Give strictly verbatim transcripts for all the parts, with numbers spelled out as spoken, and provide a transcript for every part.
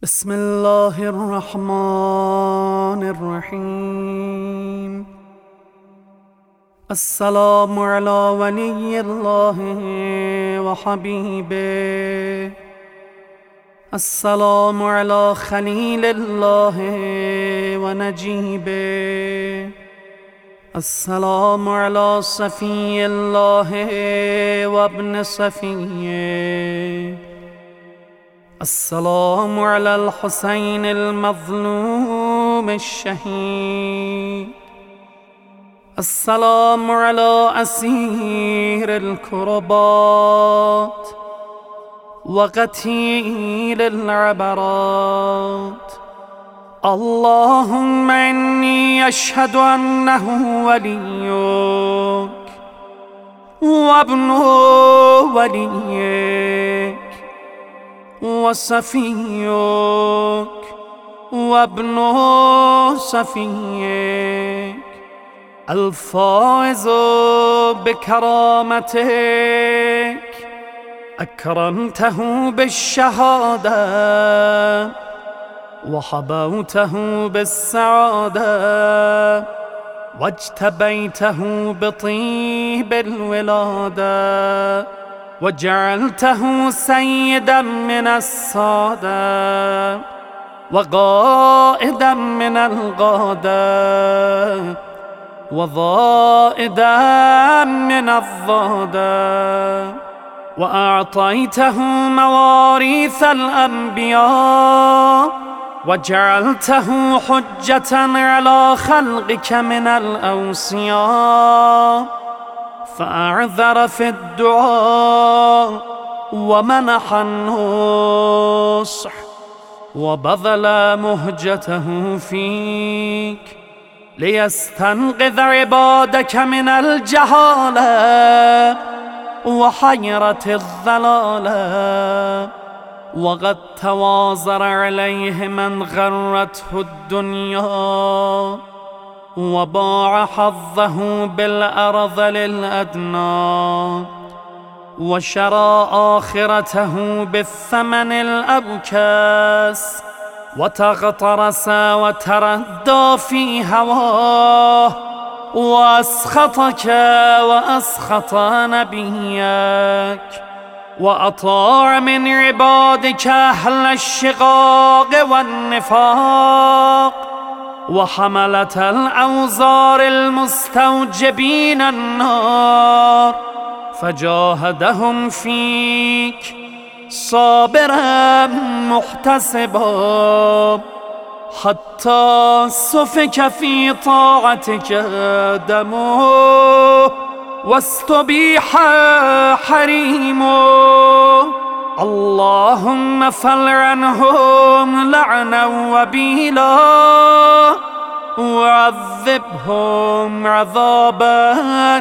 بسم الله الرحمن الرحيم. السلام على ولي الله وحبيبه، السلام على خليل الله ونجيبه، السلام على صفي الله وابن صفيه، السلام على الحسين المظلوم الشهيد، السلام على أسير الكربات وقتيل العبرات. اللهم إني أشهد أنه وليك وابن وليك وصفيك وابن صفيك، الفائز بكرامتك، أكرمته بالشهادة وحبوته بالسعادة واجتبيته بطيب الولادة وجعلته سيدا من السادة وقائدا من الغادة وضائدا من الضادة، وأعطيته مواريث الأنبياء وجعلته حجة على خلقك من الأوصياء، فأعذر في الدعاء ومنح النصح وبذل مهجته فيك ليستنقذ عبادك من الجهالة وحيرة الضلالة. وقد تواظر عليه من غرته الدنيا وباع حظه بالأرذل الأدنى وشرى آخرته بالثمن الأبكس وتغطرس وتردى في هواه وأسخطك وأسخط نبيك وأطاع من عبادك أهل الشقاق والنفاق وحملة الأوزار المستوجبين النار، فجاهدهم فيك صابرا محتسبا حتى سفك في طاعتك دمه واستبيح حريمه. اللهم فلعنهم لعنا وبيلا وعذبهم عذابا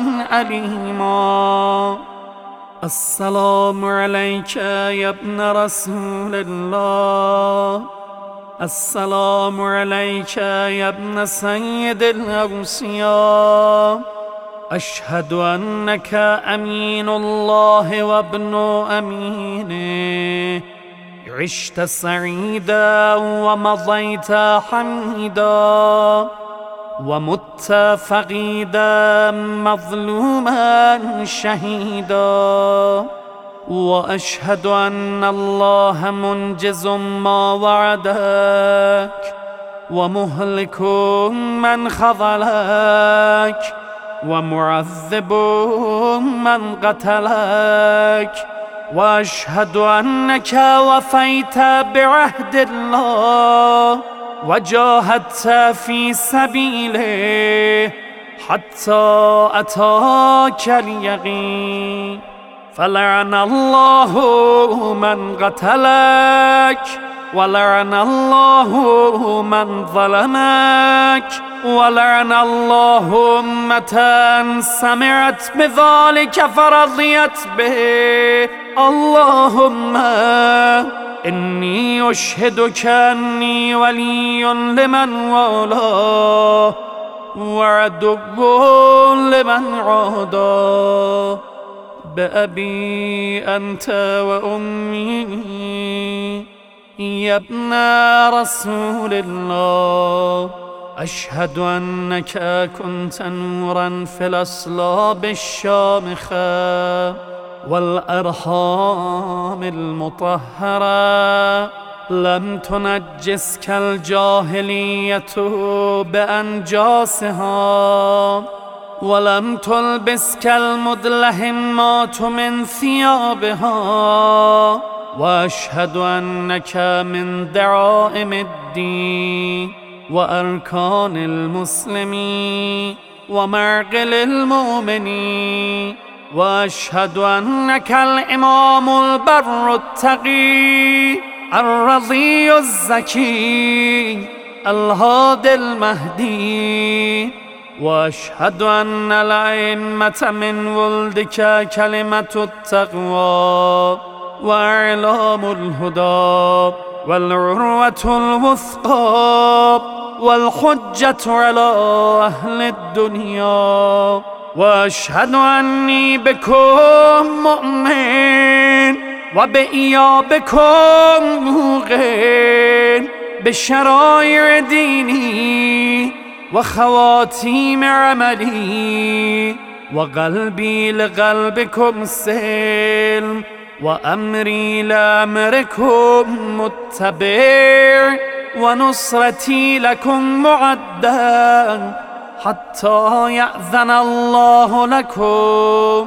أليما. السلام عليك يا ابن رسول الله، السلام عليك يا ابن سيد الأوصياء، أشهد أنك أمين الله وابن أمينه، عشت سعيدا ومضيت حميدا ومت فقيدا مظلوما شهيدا، وأشهد أن الله منجز ما وعدك ومهلك من خذلك ومعذب من قتلك، وأشهد أنك وفيت بعهد الله وجاهدت في سبيله حتى أتاك اليقين، فلعن الله من قتلك ولعن الله من ظلمك ولعن الله أمة سمعت بذلك فرضيت به. اللهم إني أشهدك أني ولي لمن والاه وعدو لمن عاداه، بأبي أنت وأمي يا ابن رسول الله أشهد أنك كنت نورا في الأصلاب الشامخة والأرحام المطهرة، لم تنجسك الجاهلية بأنجاسها، ولم تلبسك المدلهمات من ثيابها، وأشهد أنك من دعائم الدين وأركان المسلمين ومعقل المؤمنين، وأشهد أنك الإمام البر التقي الرضي الزكي الهادي المهدي، وأشهد أن الأئمة من ولدك كلمة التقوى وإعلام الهدى والعروة الوثقى والحجة على أهل الدنيا، وأشهد أني بكم مؤمن وبإيابكم موقن بشرائع ديني وخواتيم عملي، وقلبي لقلبكم سلم وأمري لأمركم متبع، ونصرتي لكم معدة حتى يأذن الله لكم،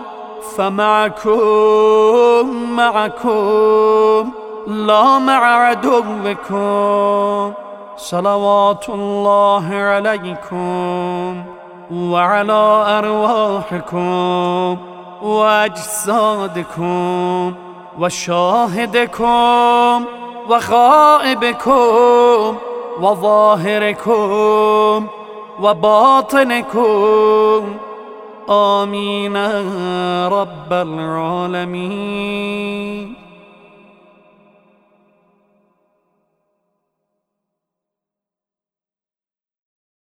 فمعكم معكم لا مع عدوكم. صلوات الله عليكم وعلى أرواحكم وأجسادكم وشاهدكم وغائبكم وظاهركم وباطنكم، آمين رب العالمين.